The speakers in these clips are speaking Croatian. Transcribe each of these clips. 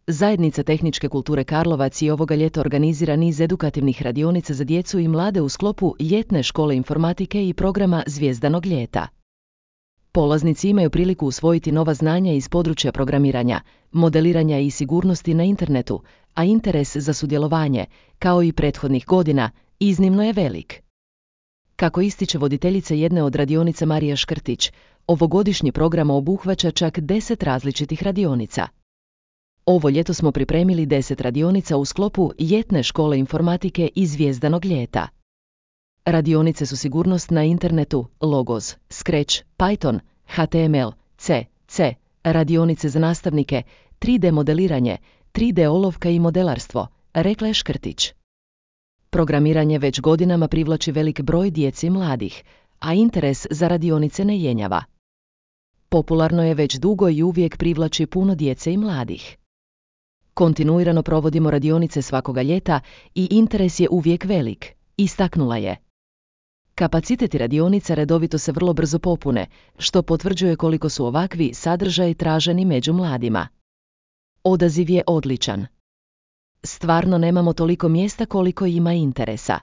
Zajednica tehničke kulture Karlovac i ovoga ljeta organizira niz edukativnih radionica za djecu i mlade u sklopu ljetne škole informatike i programa Zvjezdanog ljeta. Polaznici imaju priliku usvojiti nova znanja iz područja programiranja, modeliranja i sigurnosti na internetu, a interes za sudjelovanje, kao i prethodnih godina, iznimno je velik. Kako ističe voditeljica jedne od radionica Marija Škrtić, ovogodišnji program obuhvaća čak 10 različitih radionica. Ovo ljeto smo pripremili 10 radionica u sklopu ljetne škole informatike i Zvjezdanog ljeta. Radionice su sigurnost na internetu, Logos, Scratch, Python, HTML, C, radionice za nastavnike, 3D modeliranje, 3D olovka i modelarstvo, rekla je Škrtić. Programiranje već godinama privlači velik broj djece i mladih, a interes za radionice ne jenjava. Popularno je već dugo i uvijek privlači puno djece i mladih. Kontinuirano provodimo radionice svakoga ljeta i interes je uvijek velik, istaknula je. Kapaciteti radionica redovito se vrlo brzo popune, što potvrđuje koliko su ovakvi sadržaji traženi među mladima. Odaziv je odličan. Stvarno nemamo toliko mjesta koliko ima interesa.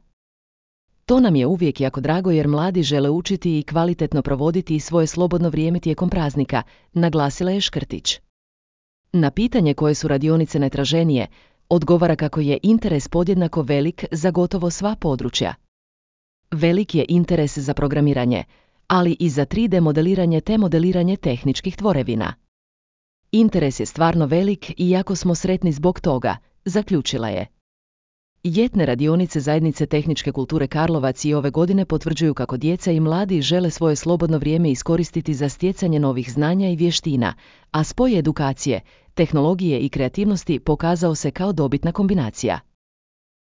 To nam je uvijek jako drago jer mladi žele učiti i kvalitetno provoditi svoje slobodno vrijeme tijekom praznika, naglasila je Škrtić. Na pitanje koje su radionice najtraženije, odgovara kako je interes podjednako velik za gotovo sva područja. Velik je interes za programiranje, ali i za 3D modeliranje te modeliranje tehničkih tvorevina. Interes je stvarno velik i jako smo sretni zbog toga, zaključila je. Ljetne radionice Zajednice tehničke kulture Karlovac i ove godine potvrđuju kako djeca i mladi žele svoje slobodno vrijeme iskoristiti za stjecanje novih znanja i vještina, a spoj edukacije, tehnologije i kreativnosti pokazao se kao dobitna kombinacija.